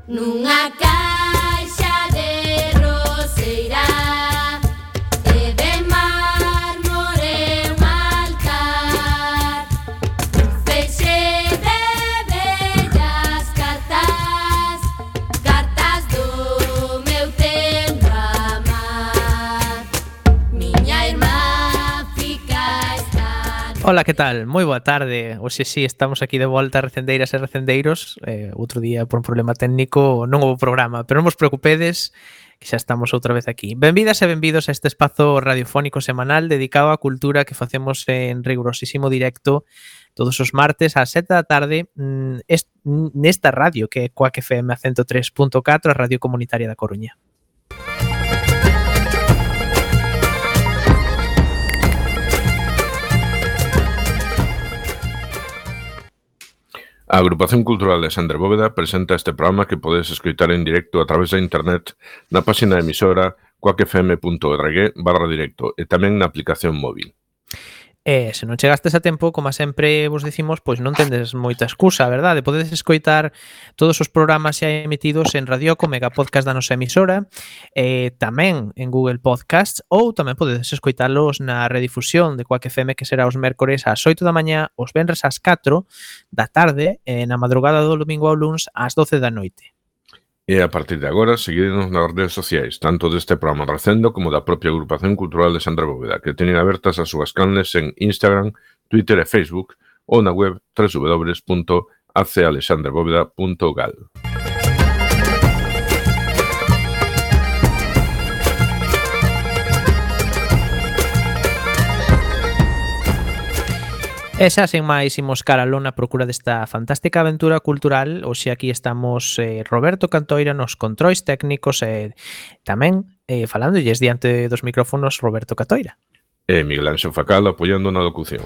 Nunha caixa de roseira e de mármore un altar, feixe de bellas cartas, cartas do meu tempo amar. Miña irmá fica esta. Ola, que tal? Moi boa tarde. Hoxe sí, estamos aquí de volta, recendeiras e recendeiros. Outro día, por un problema técnico, non houve programa, pero non vos preocupedes, que xa estamos outra vez aquí. Benvidas e benvidos a este espazo radiofónico semanal dedicado á cultura que facemos en rigurosísimo directo todos os martes ás 7 da tarde nesta radio que é Coac FM 103.4, a radio comunitaria da Coruña. A Agrupación Cultural de Alexandre Bóveda presenta este programa que podes escoitar en directo a través da internet na páxina da emisora coacfm.org/directo e tamén na aplicación móvil. E se non chegastes a tempo, como sempre vos dicimos, pois non tendes moita excusa, verdade? Podedes escoitar todos os programas xa emitidos en Radioco, Mega Podcast da nosa emisora, tamén en Google Podcasts, ou tamén podedes escoitalos na redifusión de Coac FM, que será os mércores ás 8 da mañá, os venres ás 4 da tarde, e na madrugada do domingo ao luns ás 12 da noite. E a partir de agora, seguirenos nas redes sociais, tanto deste programa Recendo como da propia Agrupación Cultural de Alexandre Bóveda, que teñen abertas as súas canles en Instagram, Twitter e Facebook, ou na web www.acalexandrebóveda.gal. E xa, sen máis, imos cara aló na procura desta fantástica aventura cultural. Hoxe aquí estamos Roberto Cantoira nos controis técnicos e tamén falándolles diante dos micrófonos Roberto Cantoira. E Miguel Anxo Facal apoiando na locución.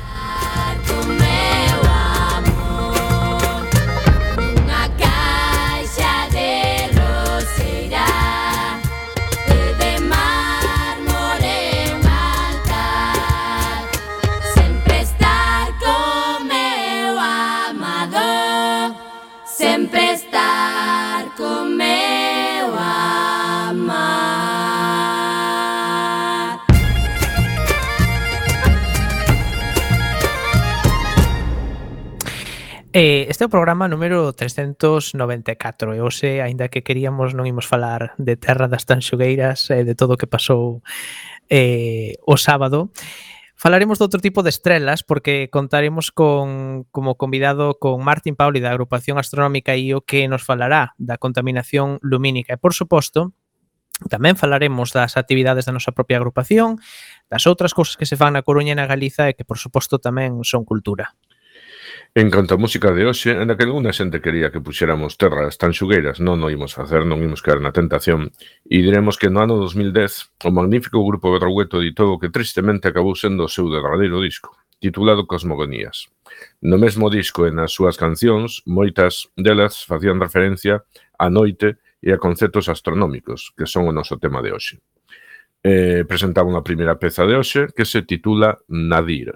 Sempre estar con meu amar. Este é o programa número 394 e hoxe, aínda que queríamos, non imos falar de Terra das Tanxugueiras e de todo o que pasou o sábado. Falaremos de outro tipo de estrelas porque contaremos como convidado con Martín Pauli da Agrupación Astronómica IO, que nos falará da contaminación lumínica e, por suposto, tamén falaremos das actividades da nosa propia agrupación, das outras cousas que se fan na Coruña e na Galiza e que, por suposto, tamén son cultura. En canto a música de hoxe, en que alguna xente quería que puxéramos Terras Tanxugueiras, non o imos facer, non imos caer na tentación, e diremos que no ano 2010 o magnífico grupo Berrugueto editou o que tristemente acabou sendo o seu derradeiro disco, titulado Cosmogonías. No mesmo disco e nas súas cancións, moitas delas facían referencia á noite e a conceptos astronómicos, que son o noso tema de hoxe. Presentaba unha primeira peza de hoxe que se titula Nadir.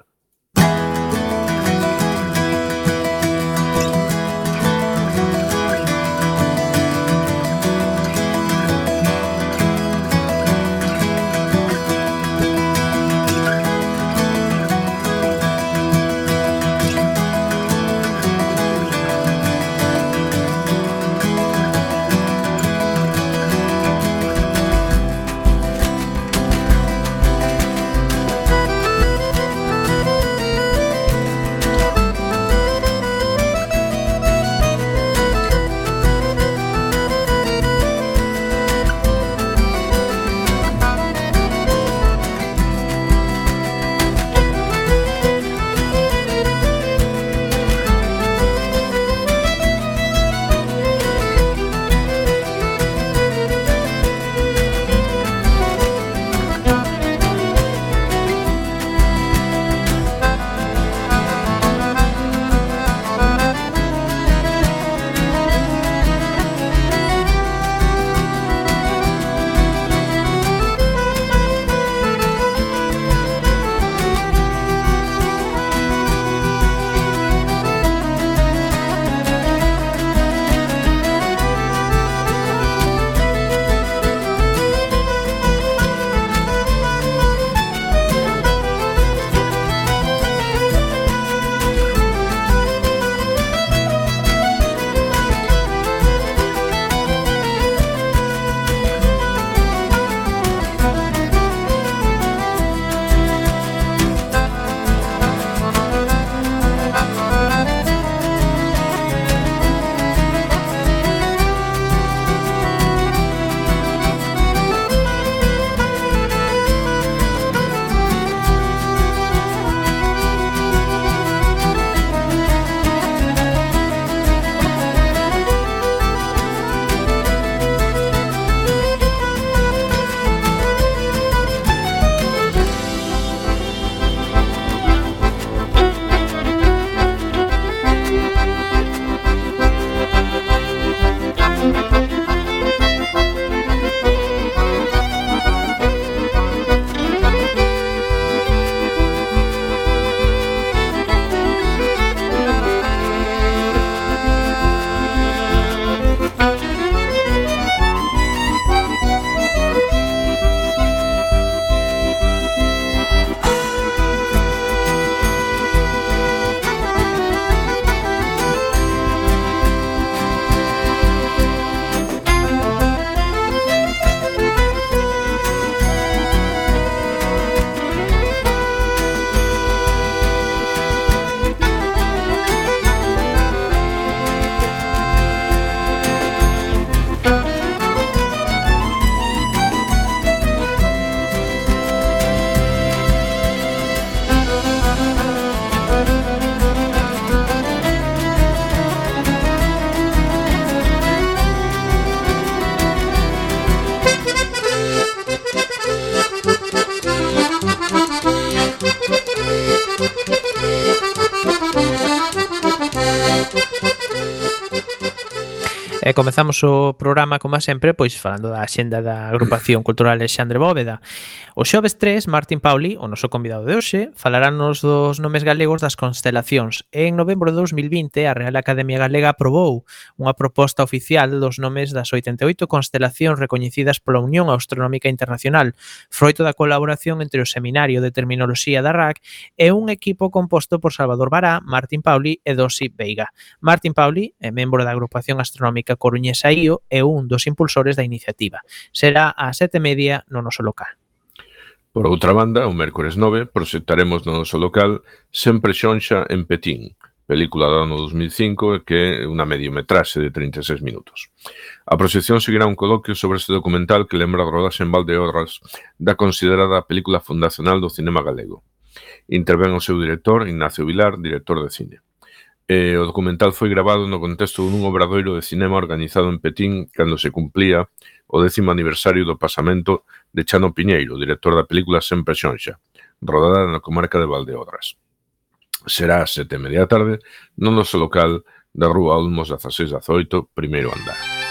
E comezamos o programa, como sempre, pois falando da axenda da Agrupación Cultural Alexandre Bóveda. O xoves 3, Martín Pauli, o noso convidado de hoxe, falarános dos nomes galegos das constelacións. En novembro de 2020, a Real Academia Galega aprobou unha proposta oficial dos nomes das 88 constelacións recoñecidas pola Unión Astronómica Internacional, froito da colaboración entre o Seminario de Terminoloxía da RAC e un equipo composto por Salvador Bará, Martín Pauli e Dosi Veiga. Martín Pauli é membro da Agrupación Astronómica Coruñesa IO e un dos impulsores da iniciativa. Será ás 7:30 no noso local. Por outra banda, o mércores 9 proxectaremos no noso local Sempre Xonxa en Petín, película do ano 2005 que é unha mediometraxe de 36 minutos. A proxección seguirá un coloquio sobre este documental que lembra a rodaxe en Valdeorras da considerada película fundacional do cinema galego. Intervén o seu director, Ignacio Vilar, director de cine. O documental foi grabado no contexto dun obradoiro de cinema organizado en Petín cando se cumplía o 10º aniversario do pasamento de Chano Piñeiro, director da película Sempre Xonxa, rodada na comarca de Valdeorras. Será ás 7:30 da tarde no noso local da Rúa Olmos 1618, primeiro andar.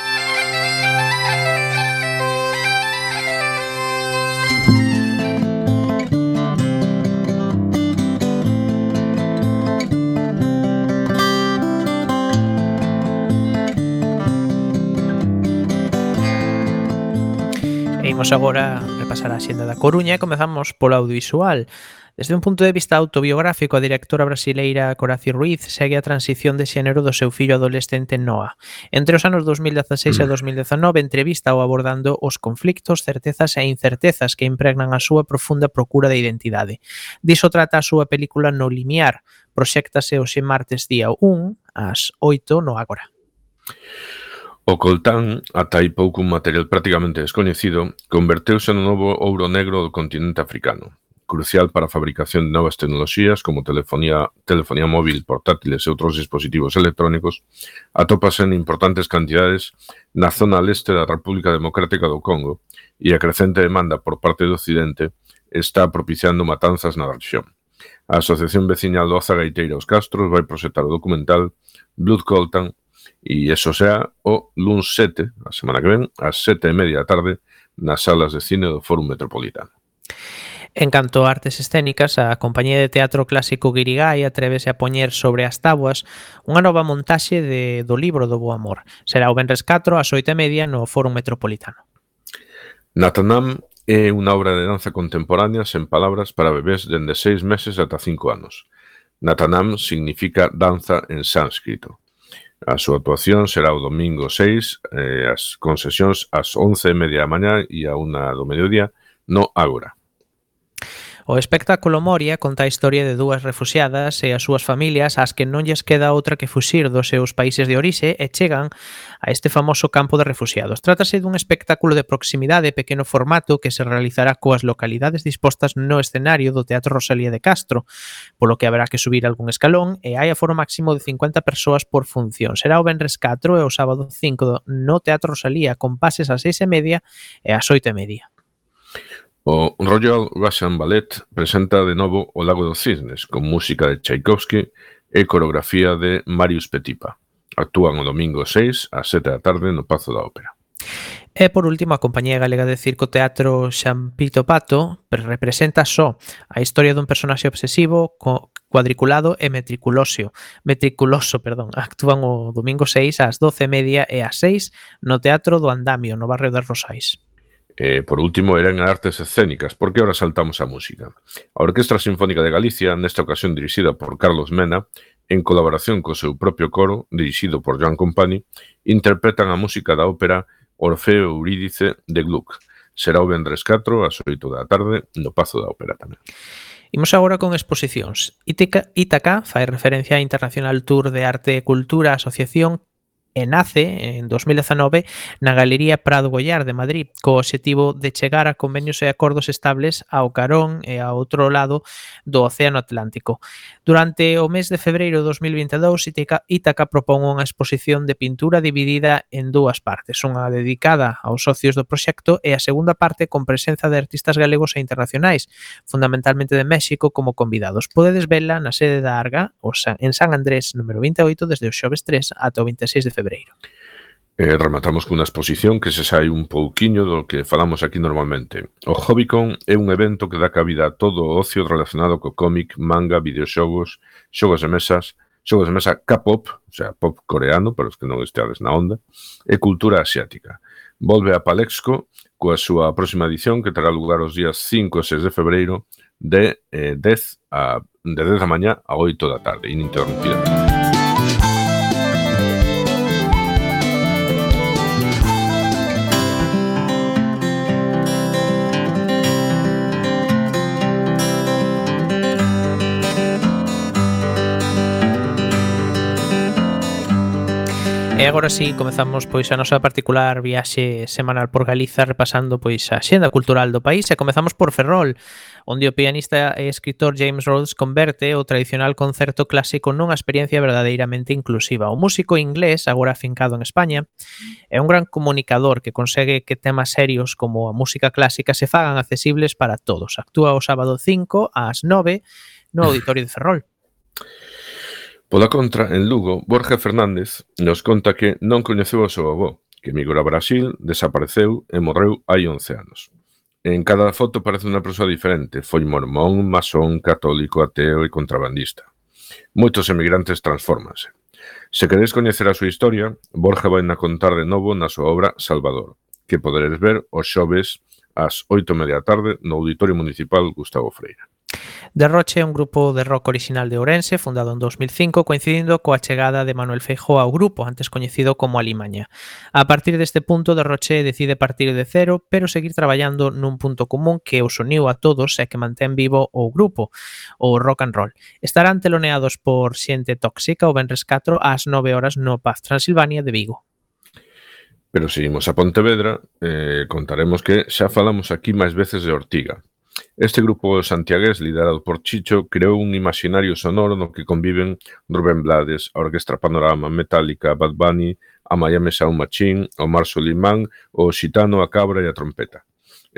Imos agora repasar a xenda da Coruña e comezamos polo audiovisual. Desde un punto de vista autobiográfico, a directora brasileira Coraci Ruiz segue a transición de xénero do seu fillo adolescente Noah. Entre os anos 2016 e 2019 entrevista o abordando os conflictos, certezas e incertezas que impregnan a súa profunda procura de identidade. Diso trata a súa película No Limiar. Proxéctase hoxe martes día 1 ás 8 no Ágora. O coltán, ata hai pouco un material prácticamente descoñecido, converteuse no novo ouro negro do continente africano, crucial para a fabricación de novas tecnoloxías como telefonía móvil, portátiles e outros dispositivos electrónicos, atópase en importantes cantidades na zona leste da República Democrática do Congo e a crecente demanda por parte do Occidente está propiciando matanzas na rexión. A Asociación Veciñal do Oza Gaiteira Os Castros vai proxectar o documental Blood Coltan e eso sea o luns 7, a semana que ven, ás 7:30 da tarde, nas salas de cine do Fórum Metropolitano. En canto a artes escénicas, a compañía de teatro clásico Guirigay atrévese a poñer sobre as táboas unha nova montaxe do libro do Bo Amor. Será o venres 4 ás 8:30 no Fórum Metropolitano. Natanam é unha obra de danza contemporánea sen palabras para bebés dende 6 meses ata 5 anos. Natanam significa danza en sánscrito. A súa actuación será o domingo 6, con sesións ás 11:30 da mañá e a 1 do mediodía no Ágora. O espectáculo Moria conta a historia de dúas refuxiadas e as súas familias ás que non lles queda outra que fuxir dos seus países de orixe e chegan a este famoso campo de refuxiados. Trátase dun espectáculo de proximidade e pequeno formato que se realizará coas localidades dispostas no escenario do Teatro Rosalía de Castro, polo que haberá que subir algún escalón e hai aforo máximo de 50 persoas por función. Será o venres 4 e o sábado 5 no Teatro Rosalía con pases ás 6:30 e ás 8:30. O Royal Russian Ballet presenta de novo O Lago dos Cisnes, con música de Tchaikovsky e coreografía de Marius Petipa. Actúan o domingo 6 ás 7 da tarde no Pazo da Ópera. E, por último, a Compañía Galega de Circo Teatro Xampito Pato representa só a historia dun personaxe obsesivo cuadriculado e metriculoso. Actúan o domingo 6 ás 12:30 e ás 6 no Teatro do Andamio, no barrio das Rosais. Por último, eran artes escénicas, porque ahora saltamos a música. A Orquestra Sinfónica de Galicia, nesta ocasión dirixida por Carlos Mena, en colaboración co seu propio coro, dirixido por Joan Compani, interpretan a música da ópera Orfeo Eurídice de Gluck. Será o venres 4 ás 8 da tarde no Pazo da Ópera tamén. Imos agora con exposicións. Ítaca fai referencia á Internacional Tour de Arte e Cultura Asociación e nace en 2019 na Galería Prado Gollar de Madrid co obxectivo de chegar a convenios e acordos estables ao carón e ao outro lado do Océano Atlántico. Durante o mes de febreiro de 2022, Ítaca propón unha exposición de pintura dividida en dúas partes, unha dedicada aos socios do proxecto e a segunda parte con presenza de artistas galegos e internacionais, fundamentalmente de México como convidados. Podedes vela na sede da Arga, en San Andrés, número 28, desde o xoves 3 ata o 26 de febreiro. Rematamos cunha exposición que se sai un pouquiño do que falamos aquí normalmente. O Hobbycon é un evento que dá cabida a todo o ocio relacionado co cómic, manga, videoxogos, xogos de mesa K-pop, o sea, pop coreano, para os que non esteades na onda, e cultura asiática. Volve a Palexco coa súa próxima edición que terá lugar os días 5 e 6 de febreiro de 10 da mañá a 8 da tarde, ininterrumpidamente. E agora sí, comezamos pois a nosa particular viaxe semanal por Galiza repasando pois a xenda cultural do país e comezamos por Ferrol, onde o pianista e escritor James Rhodes converte o tradicional concerto clásico nunha experiencia verdadeiramente inclusiva. O músico inglés, agora afincado en España, é un gran comunicador que consegue que temas serios como a música clásica se fagan accesibles para todos. Actúa o sábado 5 ás 9 no Auditorio de Ferrol. Pola contra, en Lugo, Borja Fernández nos conta que non coñeceu o seu avó, que emigrou a Brasil, desapareceu e morreu hai 11 anos. En cada foto parece unha persoa diferente. Foi mormón, masón, católico, ateo e contrabandista. Moitos emigrantes transfórmanse. Se queredes coñecer a súa historia, Borja vai na contar de novo na súa obra Salvador, que poderedes ver os xoves ás 8:30 da tarde no Auditorio Municipal Gustavo Freire. Derroche é un grupo de rock orixinal de Ourense, fundado en 2005, coincidindo coa chegada de Manuel Feijóo ao grupo, antes coñecido como Alimaña. A partir deste punto, Derroche decide partir de cero, pero seguir traballando nun punto común que os uniu a todos e que mantén vivo o grupo, o rock and roll. Estarán teloneados por Xente Tóxica o venres 4 ás 9 horas no Paz Transilvania de Vigo. Pero seguimos a Pontevedra, contaremos que xa falamos aquí máis veces de Ortiga. Este grupo santiagués, liderado por Chicho, creou un imaginario sonoro no que conviven Rubén Blades, a Orquestra Panorama, Metallica, Bad Bunny, a Miami Sound Machine, o Mar Solimán, o Xitano, a Cabra e a Trompeta.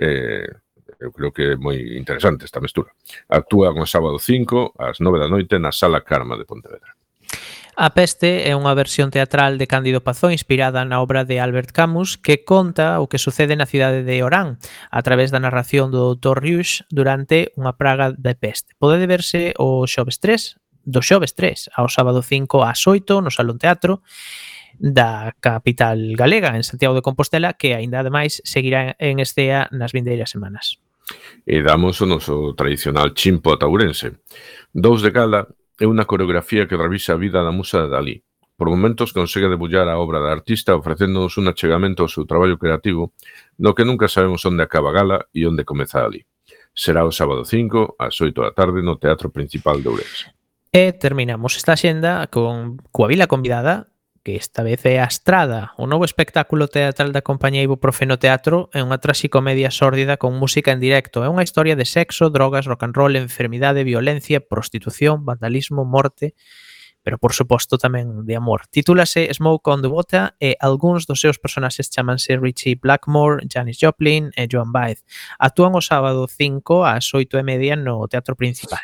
Eu creo que é moi interesante esta mestura. Actúa o sábado 5 ás 9 da noite na Sala Carma de Pontevedra. A Peste é unha versión teatral de Cándido Pazón inspirada na obra de Albert Camus que conta o que sucede na cidade de Orán a través da narración do Dr. Rius durante unha praga de peste. Pode verse o xoves 3 ao sábado 5 ás 8 no Salón Teatro da capital galega en Santiago de Compostela, que aínda ademais seguirá en escena nas vindeiras semanas. E damos o noso tradicional chimpo ataurense. Dous de Gala é unha coreografía que revisa a vida da musa de Dalí. Por momentos consegue debullar a obra da artista ofrecéndonos un achegamento ao seu traballo creativo no que nunca sabemos onde acaba Gala e onde comeza Dalí. Será o sábado 5 ás 8 da tarde no Teatro Principal de Ourense. E terminamos esta xenda coa vila convidada, que esta vez é a Estrada, o novo espectáculo teatral da compañía Ibuprofeno Teatro é unha traxicomedia sórdida con música en directo. É unha historia de sexo, drogas, rock and roll, enfermidade, violencia, prostitución, vandalismo, morte, pero por suposto tamén de amor. Titúlase Smoke on the Water e algúns dos seus personaxes chamanse Richie Blackmore, Janis Joplin e Joan Baez. Actúan o sábado 5 ás 8:30 no Teatro Principal.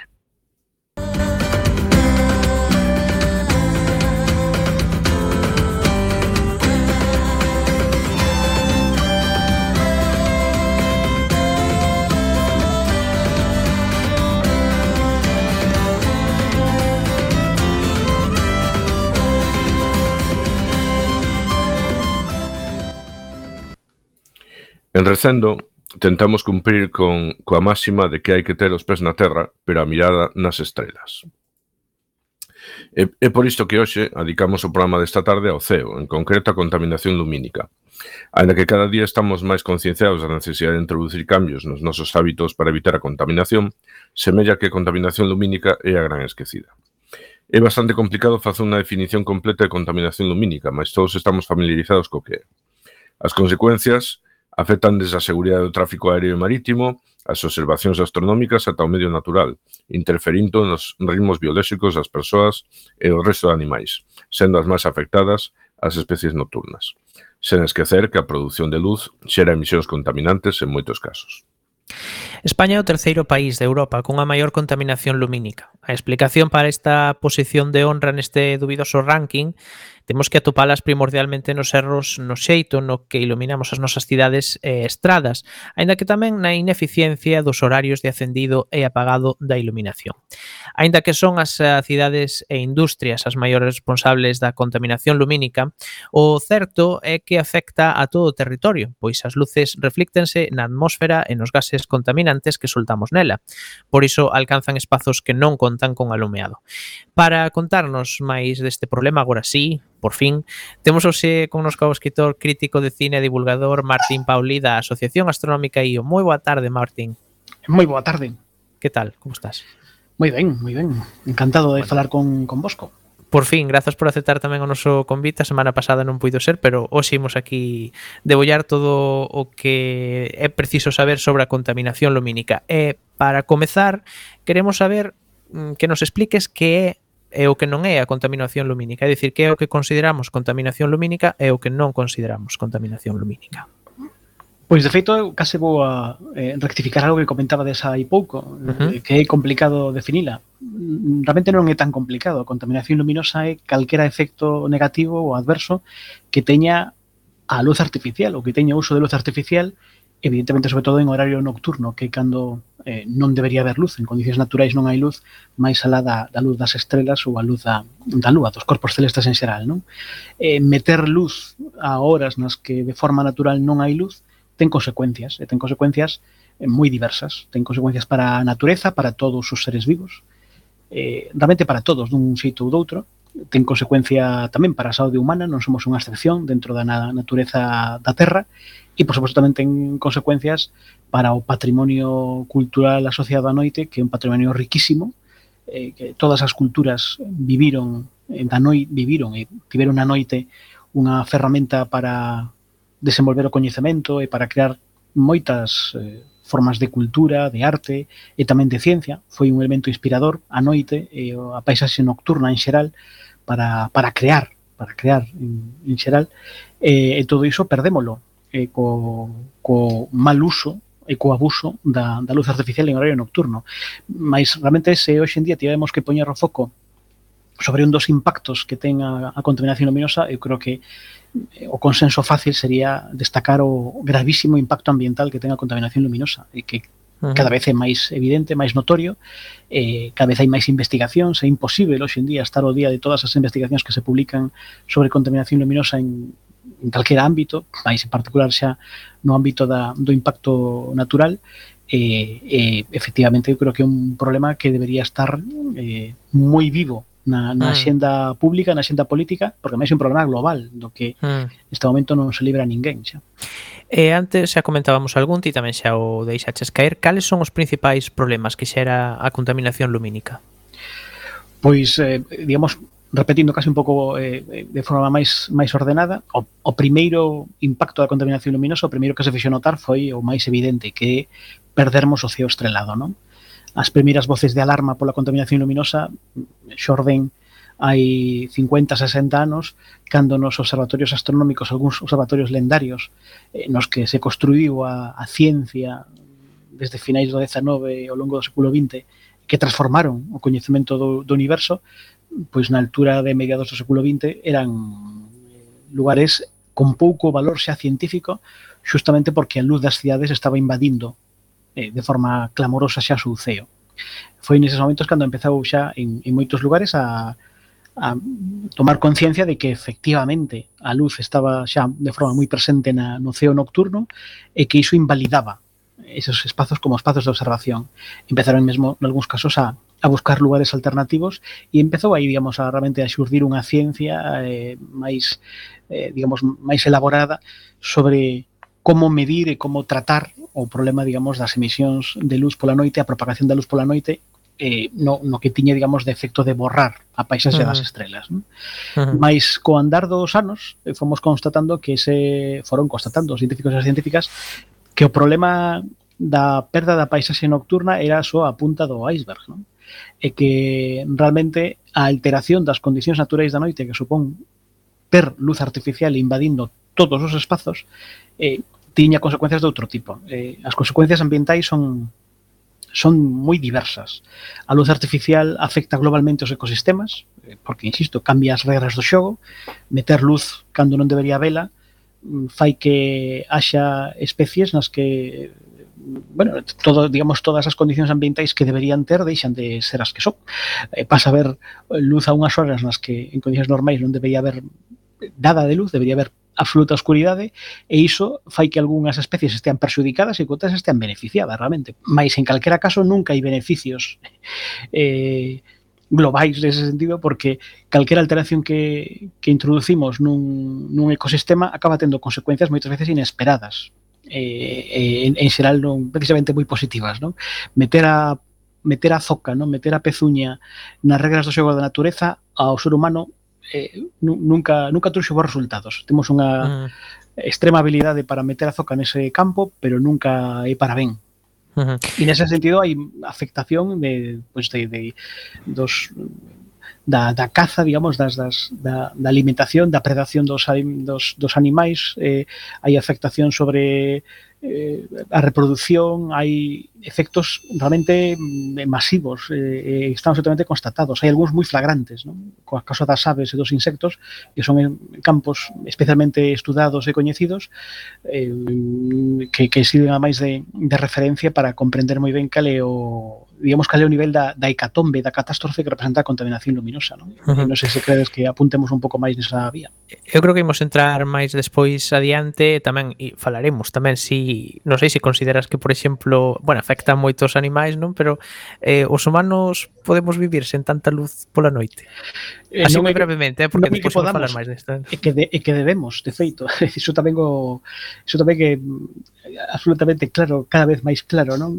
En Recendo, tentamos cumprir coa máxima de que hai que ter os pés na terra, pero a mirada nas estrelas. É por isto que hoxe adicamos o programa desta tarde ao ceo, en concreto a contaminación lumínica. Ainda que cada día estamos máis concienciados da necesidade de introducir cambios nos nosos hábitos para evitar a contaminación, semella que a contaminación lumínica é a gran esquecida. É bastante complicado facer unha definición completa de contaminación lumínica, mas todos estamos familiarizados co que é. As consecuencias afectan desde a seguridade do tráfico aéreo e marítimo, as observacións astronómicas ata o medio natural, interferindo nos ritmos biolóxicos das persoas e o resto de animais, sendo as máis afectadas as especies nocturnas. Sen esquecer que a produción de luz xera emisións contaminantes en moitos casos. España é o terceiro país de Europa con a maior contaminación lumínica. A explicación para esta posición de honra neste dubidoso ranking temos que atopalas primordialmente nos erros no xeito no que iluminamos as nosas cidades e estradas, aínda que tamén na ineficiencia dos horarios de acendido e apagado da iluminación. Aínda que son as cidades e industrias as maiores responsables da contaminación lumínica, o certo é que afecta a todo o territorio, pois as luces reflíctense na atmósfera e nos gases contaminantes que soltamos nela. Por iso alcanzan espazos que non contan con alumeado. Para contarnos máis deste problema, agora sí, por fin, temos hoxe connosco o escritor, crítico de cine e divulgador Martín Pauli da Asociación Astronómica IO. Moi boa tarde, Martín. Moi boa tarde. Que tal? Como estás? Moi ben, moi ben. Encantado de falar con vosco. Por fin, grazas por aceptar tamén o noso convite. A semana pasada non puido ser, pero hoxe imos aquí debullar todo o que é preciso saber sobre a contaminación lumínica. E, para comezar, queremos saber que nos expliques que é o que non é a contaminación lumínica, é dicir, que é o que consideramos contaminación lumínica e o que non consideramos contaminación lumínica. Pois, de feito, eu case vou a rectificar algo que comentaba desa hai pouco, que é complicado definila. Realmente non é tan complicado. A contaminación luminosa é calquera efecto negativo ou adverso que teña a luz artificial ou que teña uso de luz artificial, evidentemente, sobre todo en horario nocturno, que é cando non debería haber luz. En condicións naturais non hai luz máis alá da luz das estrelas ou a luz da lúa, dos corpos celestes en xeral, non? Meter luz a horas nas que de forma natural non hai luz ten consecuencias, e ten consecuencias moi diversas. Ten consecuencias para a natureza, para todos os seres vivos, realmente para todos, dun xeito ou doutro. Ten consecuencia tamén para a saúde humana, non somos unha excepción dentro da natureza da Terra, e, por suposto, tamén ten consecuencias para o patrimonio cultural asociado á noite, que é un patrimonio riquísimo, que todas as culturas viviron e tiveron na noite unha ferramenta para desenvolver o coñecemento e para crear moitas formas de cultura, de arte e tamén de ciencia. Foi un elemento inspirador a noite e a paisaxe nocturna en xeral para crear en xeral, e todo iso perdémolo co mal uso e co abuso da luz artificial en horario nocturno. Mas realmente, se hoxe en día tivemos que poñer o foco sobre un dos impactos que ten a contaminación luminosa, eu creo que o consenso fácil sería destacar o gravísimo impacto ambiental que ten a contaminación luminosa, e que cada vez é máis evidente, máis notorio, cada vez hai máis investigacións. É imposible hoxe en día estar ao día de todas as investigacións que se publican sobre contaminación luminosa en calquera ámbito, máis en particular xa no ámbito do impacto natural. Efectivamente, eu creo que é un problema que debería estar moi vivo na axenda pública, na axenda política, porque máis é un problema global do que neste momento non se libra ninguén xa. Antes xa comentábamos algún, ti tamén xa o deixaches caer. Cales son os principais problemas que xera a contaminación lumínica? Pois, digamos, repetindo casi un pouco de forma máis ordenada, o primeiro impacto da contaminación luminosa, o primeiro que se fixo notar foi o máis evidente, que é perdermos o ceo estrelado, non? As primeiras voces de alarma pola contaminación luminosa xorden hai 50, 60 anos, cando nos observatorios astronómicos, algúns observatorios lendarios, nos que se construíu a ciencia desde finais do XIX e ao longo do século XX, que transformaron o coñecemento do universo, pois na altura de mediados do século XX eran lugares con pouco valor xa científico, xustamente porque a luz das cidades estaba invadindo de forma clamorosa xa o ceo. Foi neses momentos cando empezou xa en moitos lugares a tomar conciencia de que efectivamente a luz estaba xa de forma moi presente no ceo nocturno e que iso invalidaba esos espazos como espazos de observación. Empezaron mesmo, en algúns casos, a buscar lugares alternativos e empezou aí, digamos, realmente a xurdir unha ciencia máis elaborada sobre como medir e como tratar o problema, digamos, das emisións de luz pola noite, a propagación da luz pola noite, no que tiña, digamos, de efecto de borrar a paisaxe das estrelas. Mais co andar dos anos fomos constatando foron constatando os científicos e as científicas que o problema da perda da paisaxe nocturna era só a punta do iceberg, non? E que realmente a alteración das condicións naturais da noite que supón ter luz artificial invadindo todos os espazos tiña consecuencias de outro tipo. As consecuencias ambientais son son moi diversas. A luz artificial afecta globalmente os ecosistemas, porque, insisto, cambia as regras do xogo. Meter luz cando non debería vela fai que haxa especies nas que todas as condicións ambientais que deberían ter deixan de ser as que son. Pasa a ver luz a unhas horas nas que en condicións normais non debería haber nada de luz, debería haber absoluta oscuridade, e iso fai que algunhas especies estean perxudicadas e que outras estean beneficiadas realmente. Mais en calquera caso nunca hai beneficios globais nese sentido, porque calquera alteración que introducimos nun ecosistema acaba tendo consecuencias moitas veces inesperadas. En xeral non precisamente moi positivas, non? Meter a zoca, non? Meter a pezuña nas regras do xogo da natureza ao ser humano nunca trouxe bons resultados. Temos unha extrema habilidade para meter a zoca nese campo, pero nunca é para ben. E nese sentido hai afectación da caza, digamos, da alimentación, da predación dos animais, hai afectación sobre a reproducción, hai efectos realmente masivos, están absolutamente constatados. Hai algúns moi flagrantes, non? Co caso das aves e dos insectos, que son campos especialmente estudados e coñecidos, que sirven a máis de referencia para comprender moi ben cal é o nivel da hecatombe, da catástrofe que representa a contaminación luminosa, non? Non sei se credes que apuntemos un pouco máis nesa vía. Eu creo que imos entrar máis despois adiante tamén, e falaremos tamén non sei se consideras que, por exemplo, afecta moito os animais, non? Pero os humanos podemos vivir sen tanta luz pola noite. Así moi brevemente, porque depois vamos falar máis disto. E que debemos, de feito. Iso tamén que absolutamente claro, cada vez máis claro, non?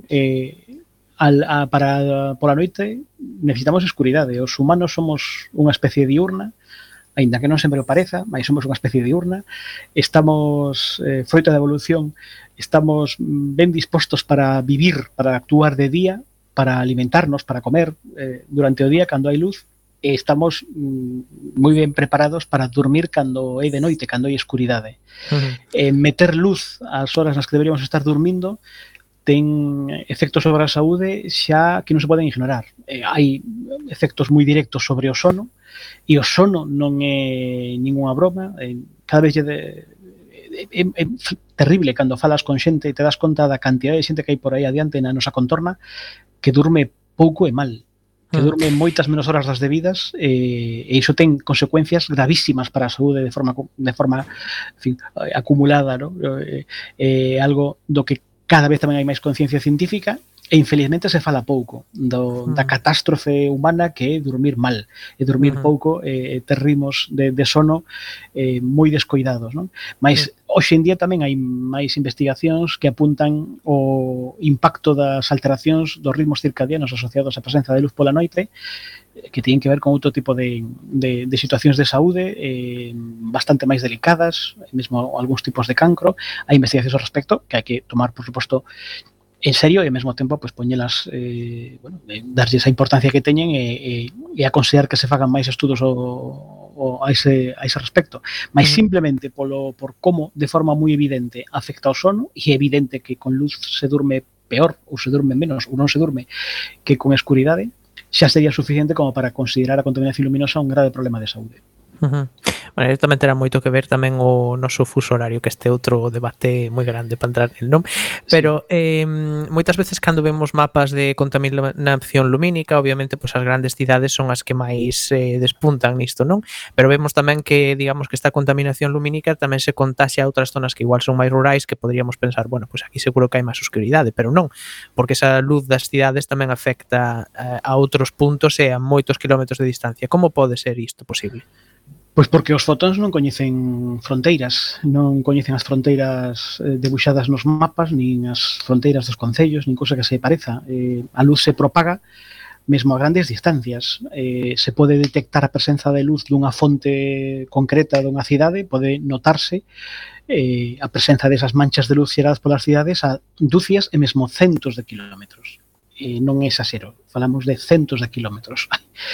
Para pola noite necesitamos escuridade. Os humanos somos unha especie diurna, aínda que non sempre o pareza, mas somos unha especie diurna. Estamos, froito da evolución, estamos ben dispostos para vivir, para actuar de día, para alimentarnos, para comer durante o día cando hai luz, e estamos moi ben preparados para dormir cando é de noite, cando hai escuridade. Meter luz ás horas nas que deberíamos estar dormindo ten efectos sobre a saúde xa que non se poden ignorar. Hai efectos moi directos sobre o sono, e o sono non é ningunha broma. Cada vez é terrible cando falas con xente e te das conta da cantidad de xente que hai por aí adiante na nosa contorna que durme pouco e mal, que durme moitas menos horas das debidas, e iso ten consecuencias gravísimas para a saúde de forma en fin, acumulada, ¿no? Algo do que cada vez tamén hai máis conciencia científica, e infelizmente se fala pouco da catástrofe humana que é dormir mal, e dormir pouco, ter ritmos de sono moi descoidados, non? Mas hoxe en día tamén hai máis investigacións que apuntan o impacto das alteracións dos ritmos circadianos asociados á presenza de luz pola noite, que teñen que ver con outro tipo de situacións de saúde bastante máis delicadas, mesmo algúns tipos de cancro. Hai investigacións ao respecto que hai que tomar, por suposto, en serio, e ao mesmo tempo poñelas, darlle esa importancia que teñen e aconsellar que se fagan máis estudos a ese respecto. Mas simplemente por como de forma moi evidente afecta ao sono, e é evidente que con luz se durme peor, ou se durme menos, ou non se durme, que con escuridade, xa sería suficiente como para considerar a contaminación luminosa un grave problema de saúde. Bueno, isto tamén terá moito que ver tamén o noso fuso horario, que este outro debate moi grande para entrar nel, non? Pero moitas veces cando vemos mapas de contaminación lumínica, obviamente as grandes cidades son as que máis despuntan nisto, non? Pero vemos tamén que, digamos, que esta contaminación lumínica tamén se contaxia a outras zonas que igual son máis rurais, que poderíamos pensar, aquí seguro que hai máis oscuridade, pero non, porque esa luz das cidades tamén afecta a outros puntos e a moitos kilómetros de distancia. Como pode ser isto posible? Pois porque os fotóns non coñecen fronteiras, non coñecen as fronteiras debuxadas nos mapas, nin as fronteiras dos concellos, nin cousa que se pareza. A luz se propaga mesmo a grandes distancias. Se pode detectar a presenza de luz dunha fonte concreta dunha cidade, pode notarse a presenza desas manchas de luz xeradas polas cidades a dúcias e mesmo centos de kilómetros. Non é exagero, falamos de centos de kilómetros.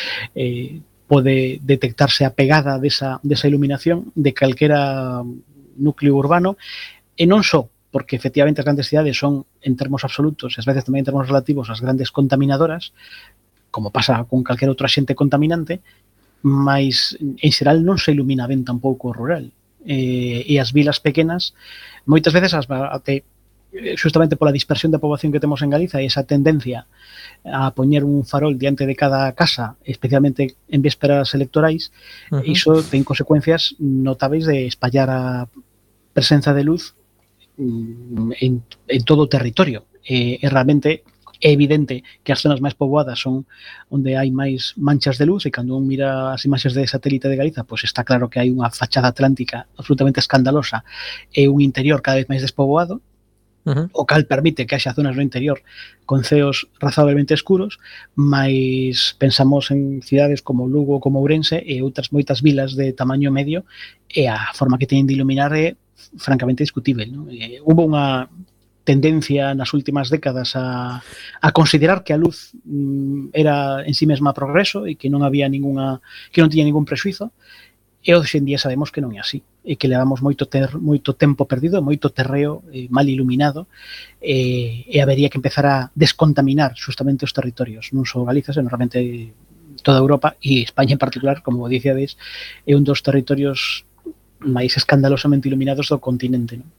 Pode detectarse a pegada desa iluminación de calquera núcleo urbano, e non só porque efectivamente as grandes cidades son, en termos absolutos, e ás veces tamén en termos relativos, as grandes contaminadoras, como pasa con calquer outro axente contaminante, mas en xeral non se ilumina ben tampouco o rural. E as vilas pequenas, moitas veces até justamente pola dispersión da poboación que temos en Galiza e esa tendencia a poñer un farol diante de cada casa, especialmente en vésperas electorais, iso ten consecuencias notáveis de espallar a presenza de luz en todo o territorio. E realmente é evidente que as zonas máis poboadas son onde hai máis manchas de luz, e cando un mira as imaxes de satélite de Galiza, pois está claro que hai unha fachada atlántica absolutamente escandalosa e un interior cada vez máis despoboado, o cal permite que haxa zonas no interior con ceos razonablemente escuros, mas pensamos en cidades como Lugo, como Ourense e outras moitas vilas de tamaño medio, e a forma que teñen de iluminar é francamente discutible, non? Hubo unha tendencia nas últimas décadas a considerar que a luz era en sí mesma progreso e que non había que non tiña ningún prexuizo, e hoxe en día sabemos que non é así, e que levamos moito tempo perdido, moito terreo mal iluminado, e habería que empezar a descontaminar justamente os territorios, non só Galiza, senón realmente toda Europa, e España en particular, como dicíades, é un dos territorios máis escandalosamente iluminados do continente, non?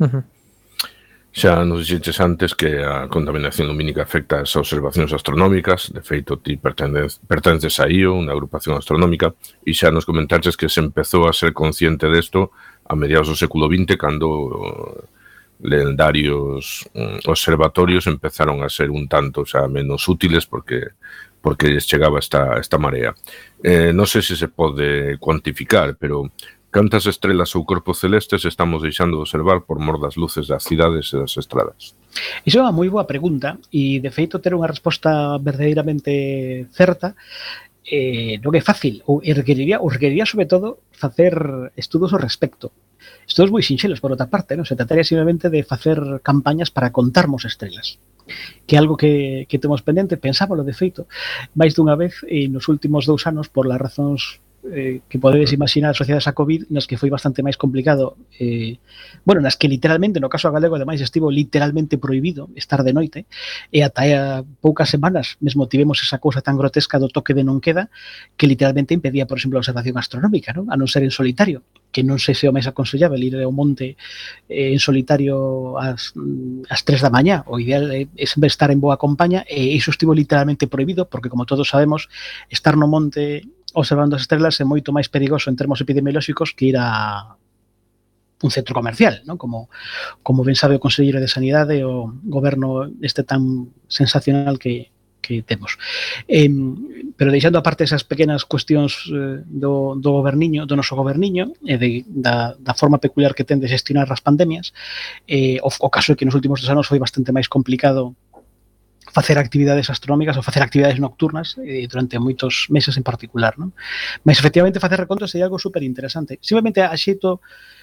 Xa nos dixeches antes que a contaminación lumínica afecta as observacións astronómicas. De feito, ti pertences a IO, unha agrupación astronómica, e xa nos comentaches que se empezou a ser consciente desto a mediados do século XX, cando lendarios observatorios empezaron a ser un tanto xa menos útiles porque lles chegaba esta marea. Non sei se se pode cuantificar, pero cantas estrelas ou corpos celestes estamos deixando de observar por mor das luces das cidades e das estradas? Iso é unha moi boa pregunta, e de feito ter unha resposta verdadeiramente certa non é fácil, ou requeriría sobre todo facer estudos ao respecto. Estudos moi sinxelos, por outra parte, non? Se trataría simplemente de facer campañas para contarmos estrelas, que é algo que temos pendente. Pensábalo, de feito, máis dunha vez nos últimos 2 anos, por las razóns que podedes imaginar asociadas a COVID, nas que foi bastante máis complicado, nas que literalmente, no caso galego, ademais, estivo literalmente prohibido estar de noite, e ata a poucas semanas mesmo tivemos esa cousa tan grotesca do toque de non queda, que literalmente impedía, por exemplo, a observación astronómica, non? A non ser en solitario, que non sei se o máis aconsellável ir ao monte en solitario ás 3 da mañá. O ideal é sempre estar en boa compañía, e iso estivo literalmente prohibido, porque, como todos sabemos, estar no monte observando as estrelas é moito máis perigoso en termos epidemiolóxicos que ir a un centro comercial, non? Como ben sabe o Conselleiro de Sanidade e o goberno tan sensacional que temos. Pero deixando aparte esas pequenas cuestións do goberniño, do noso goberniño, e da forma peculiar que ten de gestionar as pandemias, o caso é que nos últimos 2 anos foi bastante máis complicado facer actividades astronómicas ou facer actividades nocturnas durante moitos meses en particular, non? Mas efectivamente facer recontos é algo super interesante. Simplemente a xeito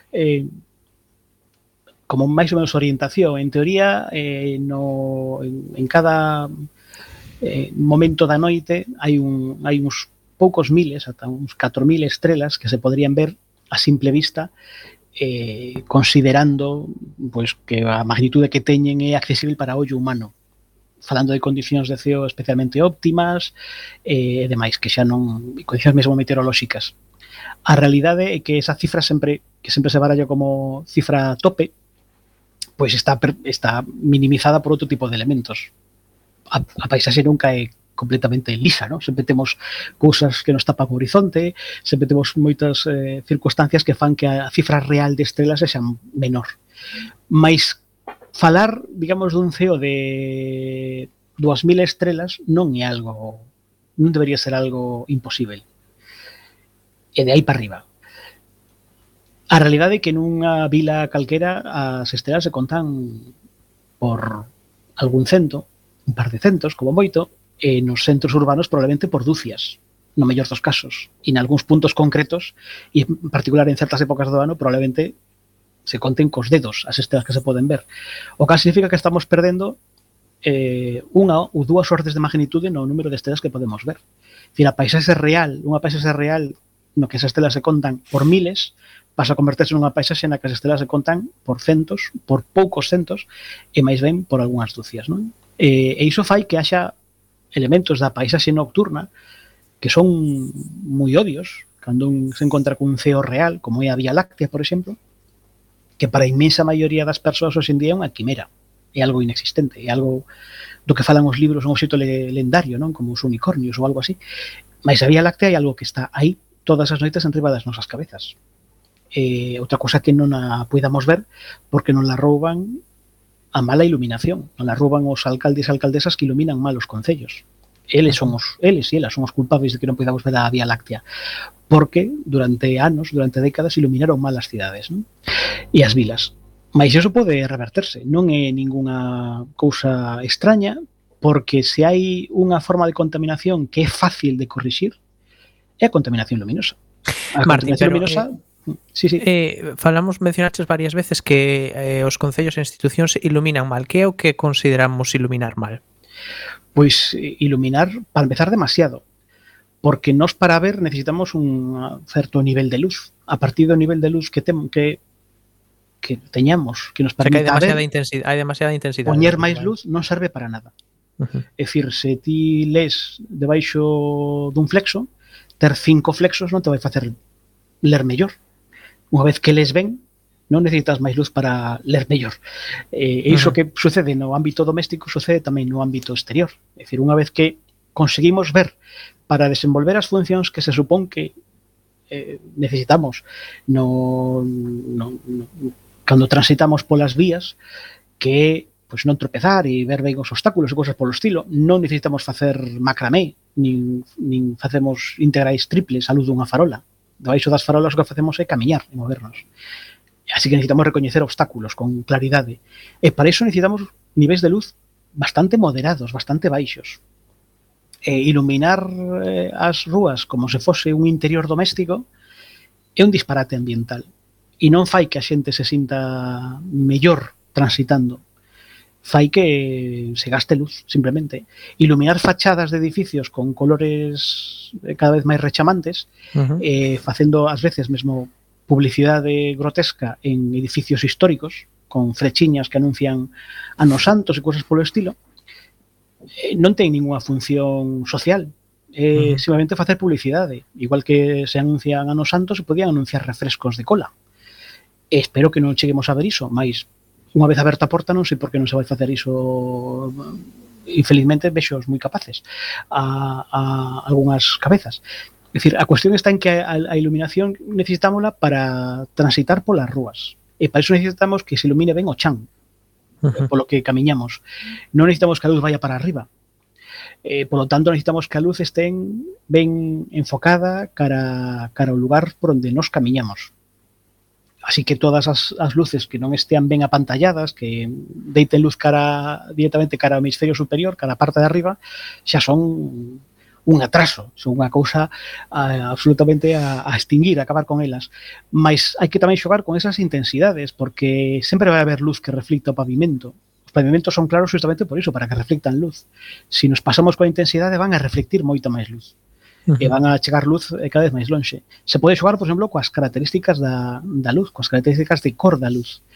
como máis ou menos orientación. En teoría, en cada momento da noite hai uns poucos miles, ata uns 4.000 estrelas que se podrían ver a simple vista, considerando pois que a magnitude que teñen é accesible para o ollo humano, falando de condicións de ceo especialmente óptimas e demais, que xa non, condicións mesmo meteorolóxicas. A realidade é que esa cifra que sempre se baralla como cifra tope, pois está minimizada por outro tipo de elementos. A paisaxe nunca é completamente lisa, non? Sempre temos cousas que nos tapan o horizonte, sempre temos moitas circunstancias que fan que a cifra real de estrelas sexa menor. Mais falar, digamos, dun ceo de 2.000 estrelas non debería ser algo imposible. E de aí para arriba. A realidade é que nunha vila calquera as estrelas se contan por algún cento, un par de centos, como moito, e nos centros urbanos probablemente por dúcias, no mellor dos casos. E en algúns puntos concretos, e en particular en certas épocas do ano, probablemente se conten cos dedos as estrelas que se poden ver. O que significa que estamos perdendo unha ou 2 ordes de magnitude no número de estrelas que podemos ver. Unha paisaxe real no que as estrelas se contan por miles, pasa a converterse nunha paisaxe na que as estrelas se contan por centos, por poucos centos, e máis ben por algunhas dúcias, non? E iso fai que haxa elementos da paisaxe nocturna que son moi obvios cando un se encontra cun ceo real, como é a Vía Láctea, por exemplo, que para a inmensa maioría das persoas hoxe en día é unha quimera, é algo inexistente, é algo do que falan os libros, un obxecto lendario, non? Como os unicornios ou algo así. Mas a Vía Láctea é algo que está aí todas as noites enriba das nosas cabezas. Outra cosa que non a podamos ver porque non la rouban a mala iluminación, non la rouban os alcaldes e alcaldesas que iluminan mal os concellos. Eles e elas son os culpables de que non podamos ver a Vía Láctea porque durante anos, durante décadas iluminaron mal as cidades, non? E as vilas. Mas iso pode reverterse, non é ningunha cousa extraña, porque se hai unha forma de contaminación que é fácil de corrixir, é a contaminación luminosa. A Martín, contaminación pero, luminosa... Sí. Mencionaches varias veces que os concellos e institucións iluminan mal. Que é o que consideramos iluminar mal? Pois iluminar, para empezar, demasiado. Porque nós para ver necesitamos un certo nivel de luz. A partir do nivel de luz que teñamos, que nos permita hai demasiada intensidade. Poñer máis luz non serve para nada. É dicir, se ti lees debaixo dun flexo, ter 5 flexos non te vai facer ler mellor. Unha vez que lees ben, non necesitas máis luz para ler mellor. E iso que sucede no ámbito doméstico sucede tamén no ámbito exterior. É dicir, unha vez que conseguimos ver para desenvolver as funcións que se supón que necesitamos cando transitamos polas vías, que pois non tropezar e ver ben os obstáculos e cousas polo estilo, non necesitamos facer macramé, nin facemos integrais triples á luz dunha farola. Debaixo das farolas o que facemos é camiñar e movernos. Así que necesitamos recoñecer obstáculos con claridade. E para iso necesitamos niveis de luz bastante moderados, bastante baixos. Iluminar as rúas como se fose un interior doméstico é un disparate ambiental. E non fai que a xente se sinta mellor transitando, fai que se gaste luz, simplemente. Iluminar fachadas de edificios con colores cada vez máis rechamantes, facendo ás veces mesmo publicidade grotesca en edificios históricos, con flechiñas que anuncian anos santos e cousas polo estilo, non ten ninguna función social. Simplemente facer publicidade. Igual que se anuncian anos santos, se podían anunciar refrescos de cola. Espero que non cheguemos a ver iso, mas unha vez aberta a porta non sei por que non se vai facer iso. Infelizmente vexos moi capaces a algunhas cabezas. É dicir, a cuestión está en que a iluminación necesitámola para transitar polas rúas, e para iso necesitamos que se ilumine ben o chan polo que camiñamos. Non necesitamos que a luz vaya para arriba, polo tanto necesitamos que a luz este ben enfocada cara ao lugar por onde nos camiñamos. Así que todas as luces que non estean ben apantalladas, que deiten luz directamente cara ao hemisferio superior, cara a parte de arriba, xa son un atraso, son unha cousa absolutamente a extinguir, a acabar con elas. Mas hai que tamén xogar con esas intensidades, porque sempre vai haber luz que reflicta o pavimento. Os pavimentos son claros justamente por iso, para que reflectan luz. Se nos pasamos coa intensidade, van a reflectir moita máis luz. E van a chegar luz cada vez máis lonxe. Se pode xogar, por exemplo, coas características da luz, coas características de cor da luz.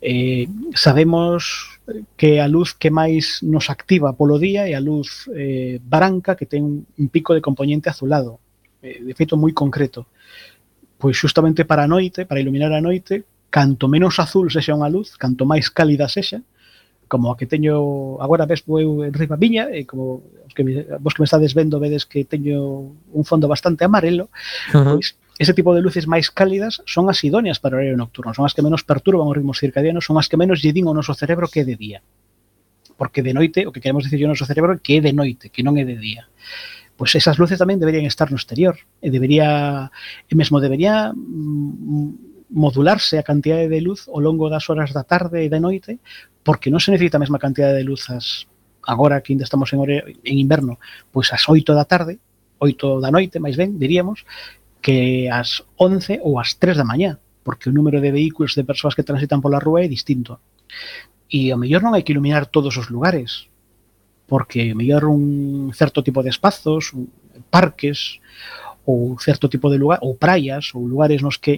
Sabemos que a luz que máis nos activa polo día é a luz branca, que ten un pico de componente azulado, de feito moi concreto. Pois justamente para a noite, para iluminar a noite, canto menos azul sexa unha luz, canto máis cálida sexa, como a que teño agora, ves, eu en riba viña, e como vos que me estades vendo vedes que teño un fondo bastante amarelo, pois ese tipo de luces máis cálidas son as idóneas para o horario nocturno, son as que menos perturban os ritmos circadianos, son as que menos lle din ao noso cerebro que é de día. Porque de noite, o que queremos dicir ao noso cerebro é que é de noite, que non é de día. Pois esas luces tamén deberían estar no exterior, e mesmo debería modularse a cantidade de luz ao longo das horas da tarde e da noite, porque non se necesita a mesma cantidade de luz agora que ainda estamos en inverno, pois ás 8 da tarde, 8 da noite, máis ben, diríamos, que ás 11 ou ás 3 da mañá, porque o número de vehículos de persoas que transitan pola rúa é distinto. E ao mellor non hai que iluminar todos os lugares, porque ao mellor un certo tipo de espazos, parques, ou certo tipo de lugar, ou praias, ou lugares nos que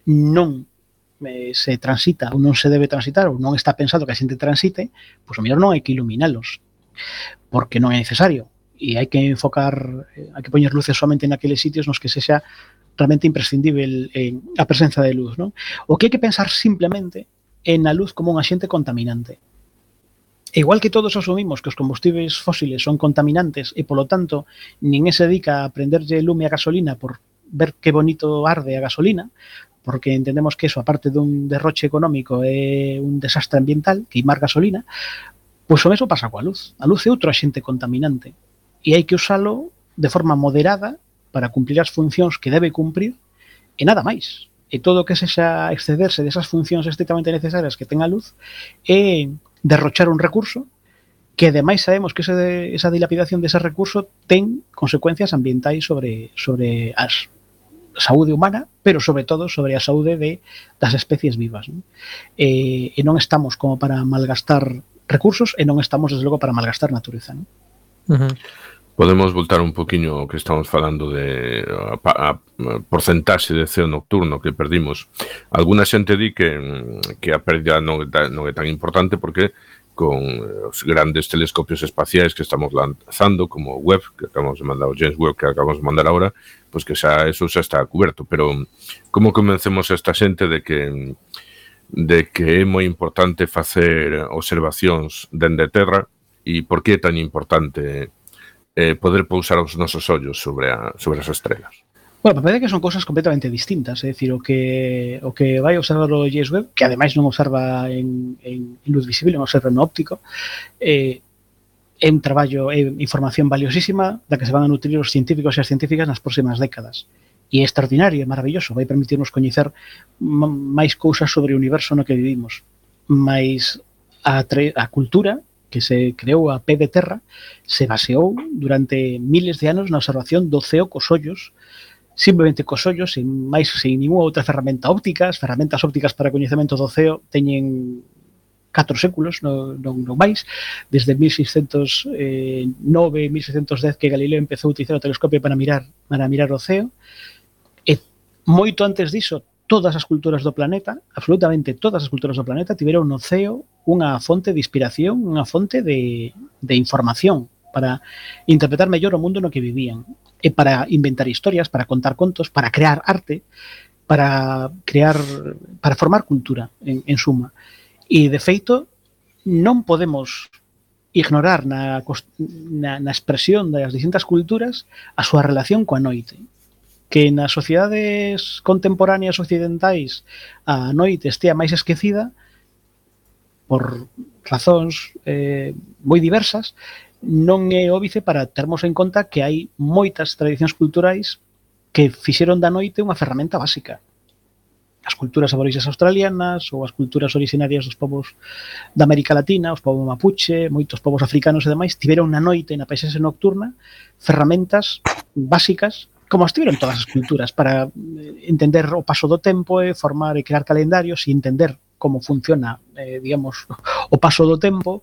non se transita ou non se debe transitar ou non está pensado que a xente transite, pois o mellor non hai que iluminalos, porque non é necesario. E hai que enfocar, hai que poñer luces somente naqueles sitios nos que sexa realmente imprescindible a presenza de luz, non? O que hai que pensar simplemente é na luz como un axente contaminante. E igual que todos asumimos que os combustibles fósiles son contaminantes e, polo tanto, nin se dedica a prenderlle lume a gasolina por ver que bonito arde a gasolina, porque entendemos que eso, aparte dun derroche económico, é un desastre ambiental, queimar gasolina, pois o mesmo pasa coa luz. A luz é outro axente contaminante e hai que usalo de forma moderada para cumplir as funcións que debe cumprir e nada máis. E todo o que sexa excederse desas funcións estrictamente necesarias que ten a luz é derrochar un recurso que ademais sabemos que esa dilapidación dese recurso ten consecuencias ambientais sobre a saúde humana, pero sobre todo sobre a saúde das especies vivas, non? E non estamos como para malgastar recursos e non estamos, desde logo, para malgastar natureza, non? Podemos voltar un poquinho ao que estamos falando de a porcentaxe de CO nocturno que perdimos. Alguna xente di que a pérdida non é tan importante porque con os grandes telescopios espaciais que estamos lanzando, como o Webb, que acabamos de mandar, o James Webb, que acabamos de mandar agora, pois que xa eso xa está coberto. Pero como convencemos a esta xente de que é moi importante facer observacións dende Terra e por que é tan importante poder pousar os nosos ollos sobre as estrelas? Bueno, parece que son cousas completamente distintas, é dicir, o que vai observar o James Webb, que ademais non observa en luz visible, non observa no óptico, é un traballo, é información valiosísima da que se van a nutrir os científicos e as científicas nas próximas décadas. E é extraordinario, é maravilloso, vai permitirnos coñecer máis cousas sobre o universo no que vivimos. Mais a cultura que se creou a pé de terra se baseou durante miles de anos na observación do ceo cos ollos, simplemente cos ollos, sin ninguna outra ferramenta óptica. As ferramentas ópticas para coñecemento do ceo teñen 4 séculos, non máis, desde 1609, 1610 que Galileo empezou a utilizar o telescopio para mirar o ceo, e moito antes diso, todas as culturas do planeta, absolutamente todas as culturas do planeta, tiveron no ceo unha fonte de inspiración, unha fonte de información para interpretar mellor o mundo no que vivían, e para inventar historias, para contar contos, para crear arte, para formar cultura, en suma. E, de feito, non podemos ignorar na expresión das distintas culturas a súa relación coa noite. Que nas sociedades contemporáneas occidentais a noite estea máis esquecida por razóns moi diversas, non é óbice para termos en conta que hai moitas tradicións culturais que fixeron da noite unha ferramenta básica. As culturas aborixes australianas ou as culturas orixinarias dos povos da América Latina, os povos mapuche, moitos povos africanos e demais, tiveron na noite, na paisaxe nocturna, ferramentas básicas, como as tiveron todas as culturas, para entender o paso do tempo e formar e crear calendarios e entender como funciona, digamos, o paso do tempo,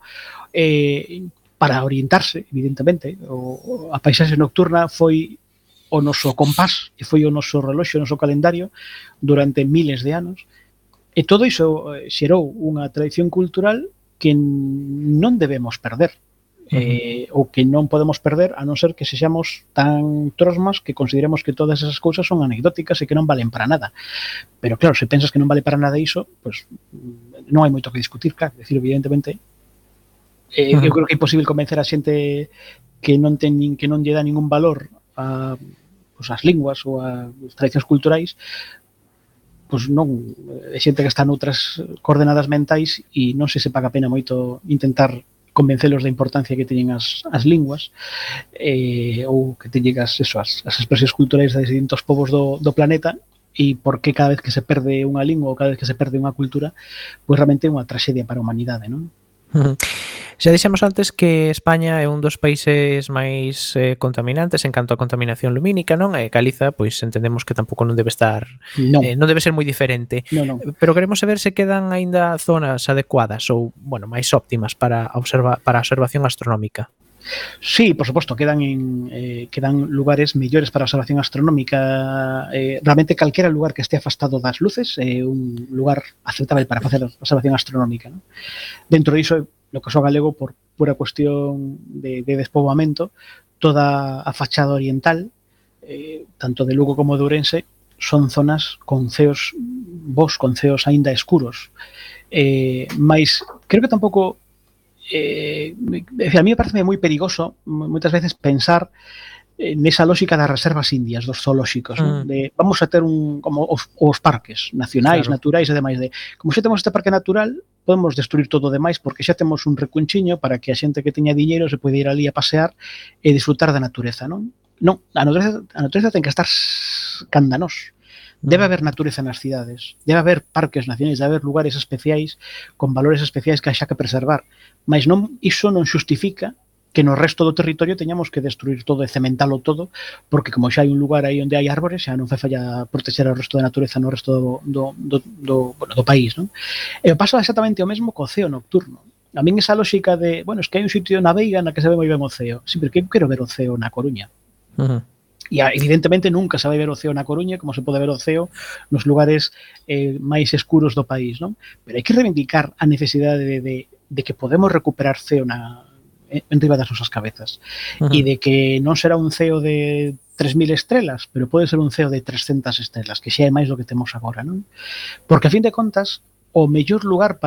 para orientarse, evidentemente. A paisaxe nocturna foi o noso compás e foi o noso reloxo, o noso calendario durante miles de anos, e todo iso xerou unha tradición cultural que non debemos perder, ou que non podemos perder a non ser que sexamos tan trosmas que consideremos que todas esas cousas son anecdóticas e que non valen para nada. Pero claro, se pensas que non vale para nada iso, pues non hai moito que discutir, claro, decir, evidentemente. Eu creo que é imposible convencer a xente que non lle dá ningún valor as linguas ou as tradicións culturais, pois non, é xente que está noutras coordenadas mentais e non se paga a pena moito intentar convencelos da importancia que teñen as linguas, ou que teñen as expresións culturais de distintos povos do planeta, e porque cada vez que se perde unha lingua ou cada vez que se perde unha cultura, pois realmente é unha traxedia para a humanidade, non? Xa dixemos antes que España é un dos países máis contaminantes en canto a contaminación lumínica, non? E Galiza, pois entendemos que tampouco non debe estar, non debe ser moi diferente. Non. Pero queremos saber se quedan aínda zonas adecuadas ou, bueno, máis óptimas para a observación astronómica. Sí, por suposto, quedan lugares mellores para a observación astronómica. Realmente calquera lugar que este afastado das luces é un lugar aceptable para facer observación astronómica, ¿no? Dentro diso, lo que son galego, por pura cuestión de despoboamento, toda a fachada oriental, tanto de Lugo como de Ourense, son zonas con ceos bos, con ceos aínda escuros. Mais creo que tampouco a mí me parece moi perigoso moitas veces pensar nesa lógica das reservas indias, dos zoolóxicos, ¿no? De vamos a ter como os parques nacionais, Claro. naturais e demais, de como xa temos este parque natural, podemos destruir todo o demais porque xa temos un recunchiño para que a xente que teña diñeiro se pode ir ali a pasear e disfrutar da natureza, non? Non, a natureza ten que estar canda nós. Debe haber natureza nas cidades, debe haber parques nacionais, debe haber lugares especiais con valores especiais que haxa que preservar. Mas non, iso non xustifica que no resto do territorio teñamos que destruir todo e cementalo todo, porque como xa hai un lugar aí onde hai árbores, xa non fai falla proteger o resto da natureza no resto do país, non? E pasa exactamente o mesmo co ceo nocturno. A min esa lógica de, bueno, es que hai un sitio na Veiga na que se ve moi ben o ceo. Sí, pero que eu quero ver o ceo na Coruña. E evidentemente nunca se vai ver o ceo na Coruña como se pode ver o ceo nos lugares máis escuros do país, non? Pero hai que reivindicar a necesidade de que podemos recuperar ceo en riba das nosas cabezas e de que non será un ceo de 3.000 estrelas, pero pode ser un ceo de 300 estrelas, que xa é máis do que temos agora, non? Porque a fin de contas o mellor lugar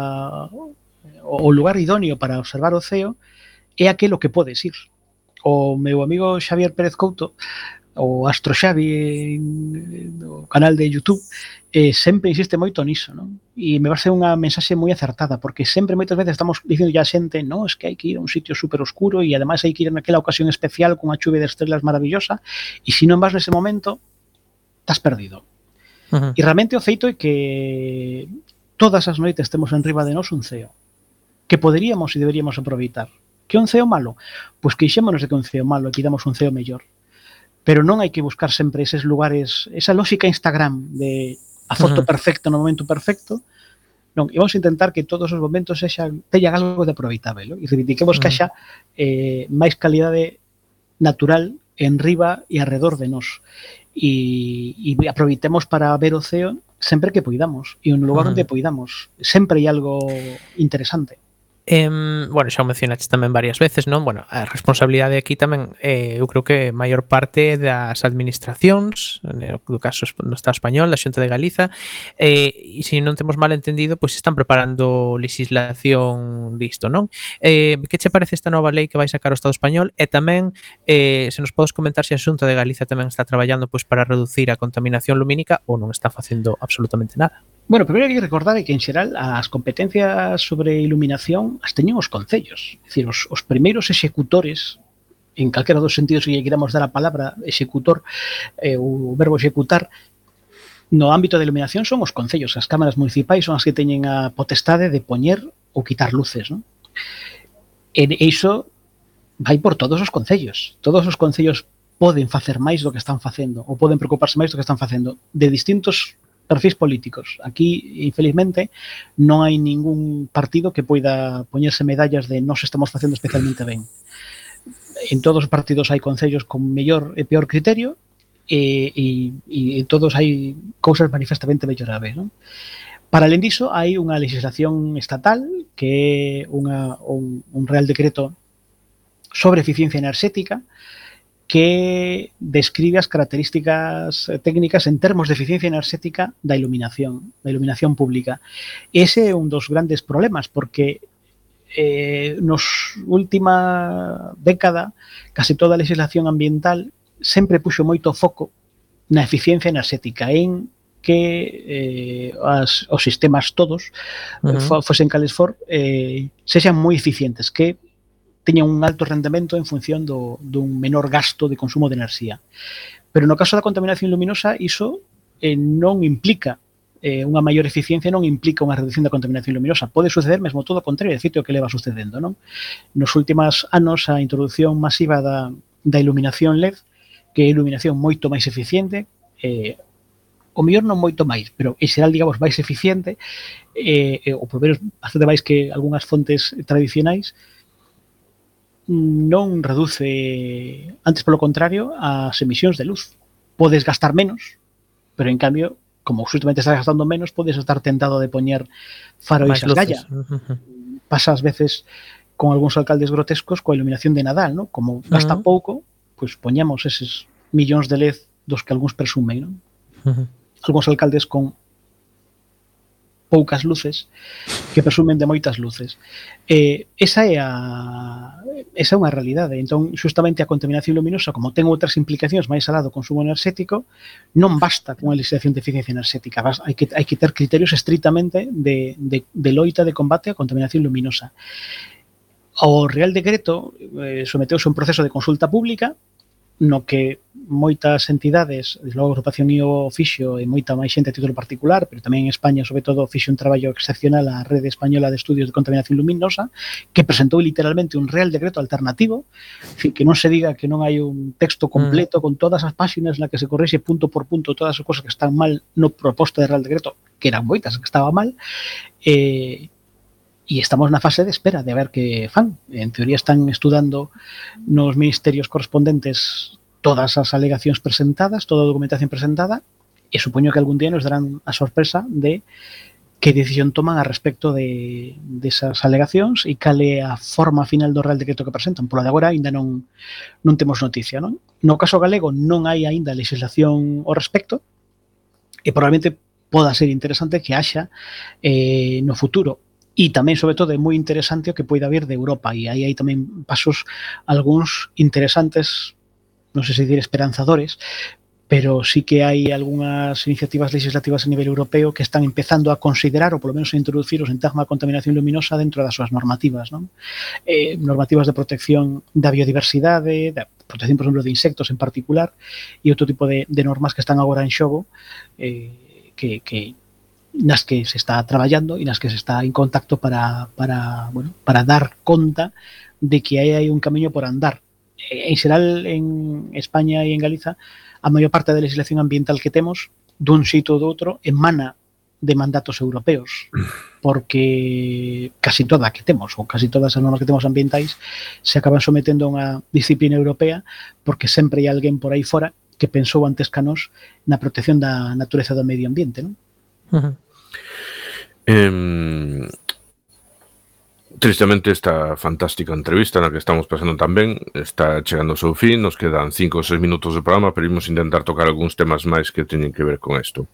o lugar idóneo para observar o ceo é aquelo que podes ir. O meu amigo Xavier Pérez Couto, o Astro Xavi no canal de YouTube, sempre insiste moito niso, non? E me parece unha mensaxe moi acertada, porque sempre moitas veces estamos dicindo ya a xente, no, es que hai que ir a un sitio super oscuro e ademais hai que ir naquela ocasión especial con a chuvia de estrelas maravillosa e se non vas nese momento, estás perdido. E realmente o feito é que todas as noites temos en riba de nós un ceo que poderíamos e deberíamos aproveitar. Que un ceo malo? Pois queixémonos de que un ceo malo e pidamos un ceo mellor. Pero non hai que buscar sempre eses lugares, esa lógica Instagram de a foto perfecta no momento perfecto. Non, e vamos a intentar que todos os momentos teñan algo de aproveitável, e reivindiquemos que haxa máis calidade natural en riba e alrededor de nós. E aproveitemos para ver o ceo sempre que poidamos e un lugar onde poidamos. Sempre hai algo interesante. Bueno, xa o mencionaste tamén varias veces, non? Bueno, a responsabilidade aquí tamén eu creo que maior parte das administracións, no caso do Estado español, da Xunta de Galiza, e se non temos mal entendido, pois están preparando legislación disto, non? Que che parece esta nova lei que vai sacar o Estado español? E tamén, se nos podes comentar se a Xunta de Galiza tamén está traballando pois para reducir a contaminación lumínica ou non está facendo absolutamente nada. Bueno, primeiro hai que recordar que en xeral as competencias sobre iluminación as teñen os concellos. É dicir, os primeiros executores, en calquera dos sentidos que queramos dar a palabra executor, o verbo executar, no ámbito de iluminación son os concellos. As cámaras municipais son as que teñen a potestade de poñer ou quitar luces, non? E iso vai por todos os concellos. Todos os concellos poden facer máis do que están facendo ou poden preocuparse máis do que están facendo de distintos perfis políticos. Aquí, infelizmente, non hai ningún partido que poida poñerse medallas de nos estamos facendo especialmente ben. En todos os partidos hai concellos con mellor e peor criterio e en todos hai cousas manifestamente mellorables, non? Para alén diso, hai unha legislación estatal que é un Real Decreto sobre eficiencia enerxética que describe as características técnicas en termos de eficiencia enerxética da iluminación pública. Ese é un dos grandes problemas, porque nos última década case toda a legislación ambiental sempre puxo moito foco na eficiencia enerxética, en que os sistemas todos, fosen cales for, sexan moi eficientes, que teñan un alto rendemento en función dun menor gasto de consumo de enerxía. Pero no caso da contaminación luminosa, iso non implica unha maior eficiencia, non implica unha reducción da contaminación luminosa. Pode suceder mesmo todo o contrario, de feito, o que leva sucedendo, non? Nos últimos anos, a introducción masiva da iluminación LED, que é iluminación moito máis eficiente, o mellor non moito máis, pero en xeral, digamos, máis eficiente, ou por menos bastante máis que algunhas fontes tradicionais, non reduce, antes polo contrario, as emisións de luz. Podes gastar menos, pero en cambio, como justamente estás gastando menos, podes estar tentado de poñer farois Máis as galla. luces. Pasa ás veces con algúns alcaldes grotescos coa iluminación de Nadal, ¿no? Como gasta pouco, pois poñamos eses millóns de LED dos que algúns presumen, ¿no? Algúns alcaldes con poucas luces que presumen de moitas luces. Esa é unha realidade. Entón, justamente a contaminación luminosa, como ten outras implicacións máis alá do consumo enerxético, non basta con a legislación de eficiencia enerxética. Hai que ter criterios estritamente de loita de combate á contaminación luminosa. O Real Decreto someteuse a un proceso de consulta pública no que moitas entidades, desde logo a agrupación IO fixo e moita máis xente a título particular, pero tamén en España, sobre todo, fixo un traballo excepcional a Rede Española de Estudios de Contaminación Luminosa, que presentou literalmente un Real Decreto alternativo, en fin, que non se diga que non hai un texto completo con todas as páxinas na que se corrixe punto por punto todas as cosas que están mal no proposto de Real Decreto, que eran moitas que estaba mal, e estamos na fase de espera de ver que fan. En teoría están estudando nos ministerios correspondentes todas as alegacións presentadas, toda a documentación presentada, e supoño que algún día nos darán a sorpresa de que decisión toman a respecto de esas alegacións e cal é a forma final do Real Decreto que presentan. Por lo de agora ainda non temos noticia, non? No caso galego non hai aínda legislación ao respecto e probablemente poda ser interesante que haxa no futuro. E tamén, sobre todo, é moi interesante o que poida vir de Europa, e aí hai tamén pasos algúns interesantes, non sei se dir esperanzadores, pero sí que hai algunhas iniciativas legislativas a nivel europeo que están empezando a considerar, ou polo menos a introducir o sintagma contaminación luminosa dentro das súas normativas, non? Normativas de protección da biodiversidade, da protección, por exemplo, de insectos en particular, e outro tipo de normas que están agora en xogo, que nas que se está traballando e nas que se está en contacto para dar conta de que hai un camiño por andar. En xeral, en España e en Galiza, a maior parte da legislación ambiental que temos, dun xeito ou do outro, emana de mandatos europeos, porque casi toda que temos, ou casi todas as normas que temos ambientais, se acaban sometendo a unha disciplina europea, porque sempre hai alguén por aí fora que pensou antes que a nós na protección da natureza do medio ambiente, non? Tristemente esta fantástica entrevista na que estamos pasando tamén está chegando ao seu fin, nos quedan 5 ou 6 minutos de programa, pero imos intentar tocar algúns temas máis que teñen que ver con isto.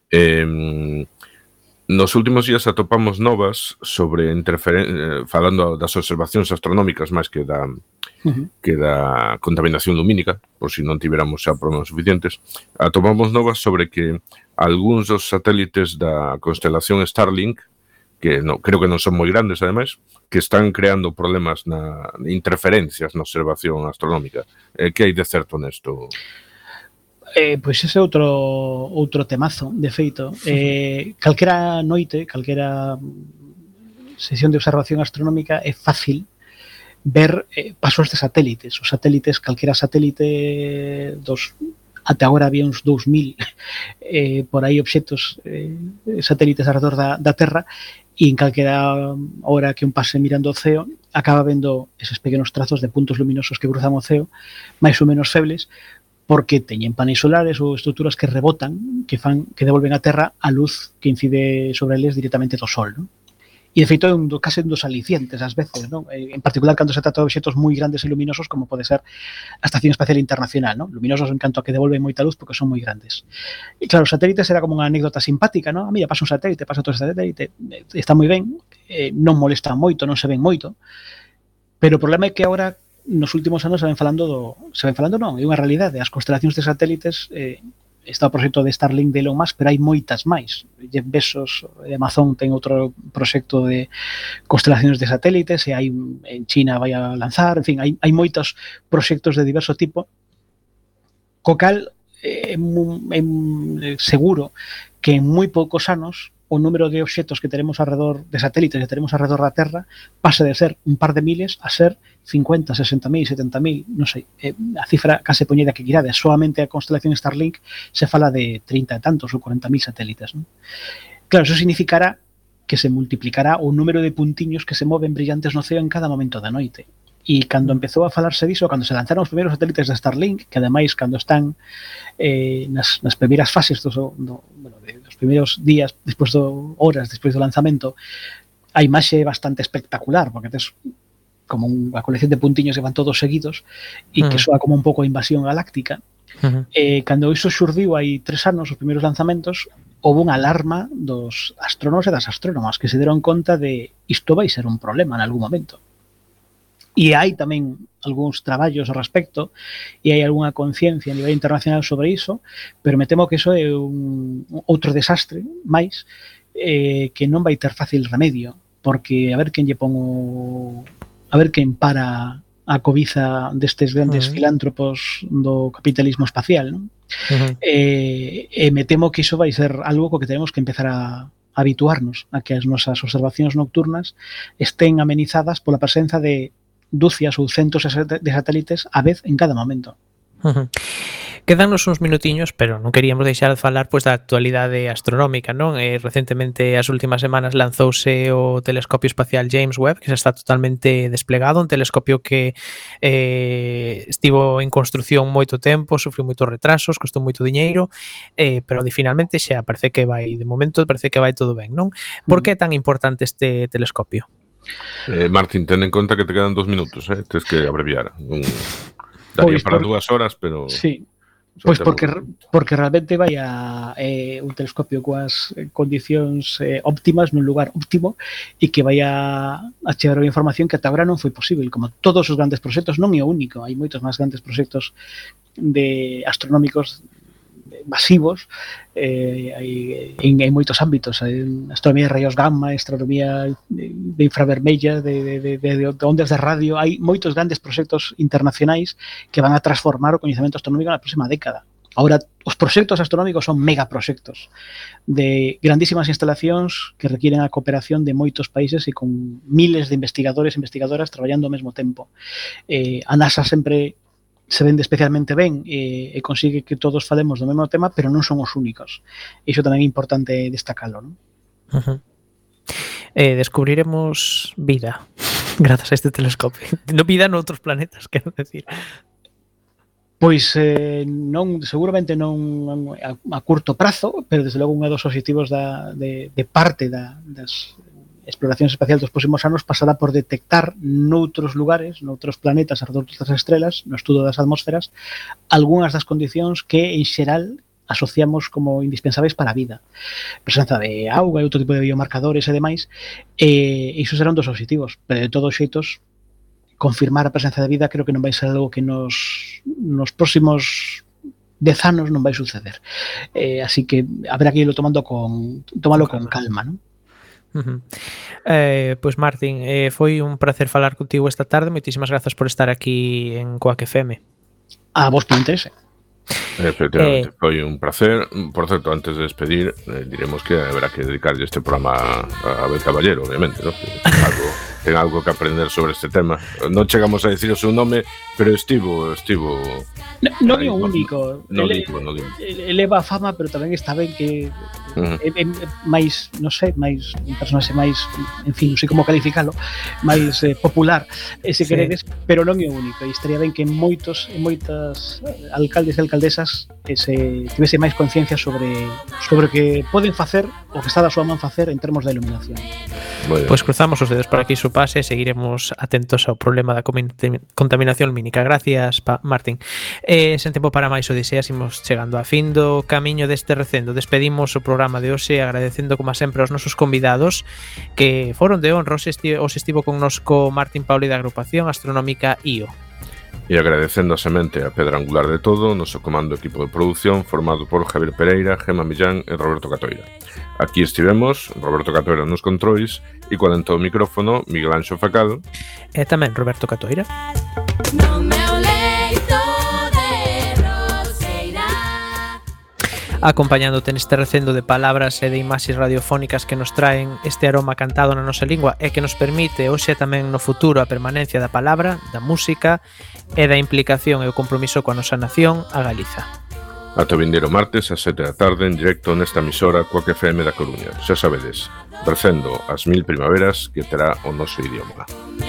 Nos últimos días atopamos novas sobre falando das observacións astronómicas máis que da contaminación lumínica, por si non tiveramos xa problemas suficientes. Atopamos novas sobre que algúns dos satélites da constelación Starlink, que creo que non son moi grandes, ademais, que están creando problemas interferencias na observación astronómica. Que hai de certo nesto? Pois ese é outro temazo, de feito. Calquera noite, calquera sesión de observación astronómica é fácil ver pasos de satélites. Os satélites, calquera satélite dos... Até agora había uns 2000 por aí obxectos satélites alrededor da Terra, e en calquera hora que un pase mirando o ceo acaba vendo eses pequenos trazos de puntos luminosos que cruzan o ceo, máis ou menos febles, porque teñen paneis solares ou estruturas que rebotan, que devolven á Terra a luz que incide sobre eles directamente do Sol, non? E, de feito, é case un dos alicientes, ás veces, non? En particular, cando se trata de obxectos moi grandes e luminosos, como pode ser a Estación Espacial Internacional, non? Luminosos en canto a que devolven moita luz porque son moi grandes. E, claro, os satélites era como unha anécdota simpática, non? Mira, pasa un satélite, pasa outro satélite, está moi ben, non molesta moito, non se ven moito, pero o problema é que agora, nos últimos anos, é unha realidade. As constelacións de satélites... está o proxecto de Starlink de Elon Musk, pero hai moitas máis. Jeff Bezos de Amazon ten outro proxecto de constelacións de satélites, e hai en China vai a lanzar, en fin, hai moitos proxectos de diverso tipo, co cal é seguro que en moi poucos anos o número de obxectos que teremos alrededor de satélites que teremos alrededor da Terra pase de ser un par de miles a ser 50, 60.000, 70.000, non sei, a cifra case poñeda que quirade. Solamente a constelación Starlink se fala de 30 e tantos ou 40.000 satélites, non? Claro, eso significará que se multiplicará o número de puntiños que se moven brillantes no ceo en cada momento da noite. E cando empezou a falarse diso, cando se lanzaron os primeiros satélites de Starlink, que ademais cando están nas primeiras fases dos primeiros días, horas despois do lanzamento, a imaxe é bastante espectacular, porque tes como unha colección de puntiños que van todos seguidos e que soa como un pouco a invasión galáctica. Cando iso xurdiu hai 3 anos, os primeiros lanzamentos, houve unha alarma dos astrónomos e das astrónomas que se deron conta de isto vai ser un problema en algún momento. E hai tamén algúns traballos ao respecto e hai algunha conciencia a nivel internacional sobre iso, pero me temo que iso é outro desastre máis que non vai ter fácil remedio, porque a ver quen lle pon a ver quen para a cobiza destes grandes filántropos do capitalismo espacial, non? Me temo que iso vai ser algo co que tenemos que empezar a habituarnos a que as nosas observacións nocturnas estén amenizadas pola presenza de dúcias ou centos de satélites a vez en cada momento. Quedanos uns minutiños, pero non queríamos deixar de falar pois da actualidade astronómica, non? Recentemente, as últimas semanas, lanzouse o telescopio espacial James Webb, que xa está totalmente desplegado, un telescopio que estivo en construción moito tempo, sufriu moitos retrasos, costou moito diñeiro, pero finalmente xa parece que vai, de momento, parece que vai todo ben, non? Por que é tan importante este telescopio? Martín, ten en conta que te quedan 2 minutos, tens que abreviar. Daría para 2 horas, pero... Sí. Pois porque realmente vai un telescopio coas condicións óptimas nun lugar óptimo e que vai a chegar a información que ata agora non foi posible. Como todos os grandes proxectos, non é o único, hai moitos máis grandes proxectos de astronómicos masivos en moitos ámbitos, astronomía de rayos gamma, astronomía de infravermella, de ondas de radio. Hai moitos grandes proxectos internacionais que van a transformar o coñecemento astronómico na próxima década. Ahora, os proxectos astronómicos son megaproxectos de grandísimas instalacións que requieren a cooperación de moitos países e con miles de investigadores e investigadoras traballando ao mesmo tempo. A NASA sempre se vende especialmente ben e consigue que todos falemos do mesmo tema, pero non son os únicos. Iso tamén é importante destacalo, non? Descubriremos vida grazas a este telescopio. No vida noutros planetas, quero decir. Pois non, seguramente non a curto prazo, pero desde logo un dos obxectivos de parte das exploracións espacial dos próximos anos pasará por detectar noutros lugares, noutros planetas, alrededor das estrelas, no estudo das atmósferas, algunhas das condicións que, en xeral, asociamos como indispensáveis para a vida. Presenza de auga e outro tipo de biomarcadores e demais, e iso será un dos obxectivos, pero de todos xeitos, confirmar a presenza de vida creo que non vai ser algo que nos próximos 10 anos non vai suceder. Así que habrá que irlo tomalo con calma, non? Pois Martín, foi un placer falar contigo esta tarde. Moitísimas grazas por estar aquí en Quack FM. A vos por interese. Efectivamente, foi un placer. Por certo, antes de despedir, diremos que habrá que dedicarlle este programa a Abel Caballero, obviamente, ¿no? Ten algo que aprender sobre este tema. Non chegamos a decir o seu nome, pero estivo non é o único. Non digo. Eleva a fama, pero tamén está ben que é máis, non sei, máis un personaxe máis, en fin, non sei como calificalo, máis popular, se queredes, pero non é o único. E estaría ben que moitas alcaldes e alcaldesas se tivese máis conciencia sobre o que poden facer o que está da súa man facer en termos de iluminación. Pois cruzamos os dedos para que iso pase e seguiremos atentos ao problema da contaminación lumínica. Gracias, Martín. Sen tempo para máis, o deseas, imos chegando a fin do camiño deste recendo. Despedimos o programa de hoxe agradecendo, como sempre, aos nosos convidados que foron de honra. Hoxe estivo connosco Martín Pauli da agrupación astronómica IO. E agradecendo a semente a pedra angular de todo, noso comando equipo de produción formado por Javier Pereira, Gemma Millán e Roberto Catoira. Aquí estivemos, Roberto Catoira nos controis e co alento do micrófono, Miguel Anxo Facado e tamén Roberto Catoira. Acompañándote neste recendo de palabras e de imaxes radiofónicas que nos traen este aroma cantado na nosa lingua e que nos permite hoxe tamén no futuro a permanencia da palabra, da música e da implicación e o compromiso coa nosa nación, a Galiza. Ata o vindeiro martes ás 7 da tarde en directo nesta emisora Quack FM da Coruña. Xa sabedes, recendo as 1000 primaveras que terá o noso idioma.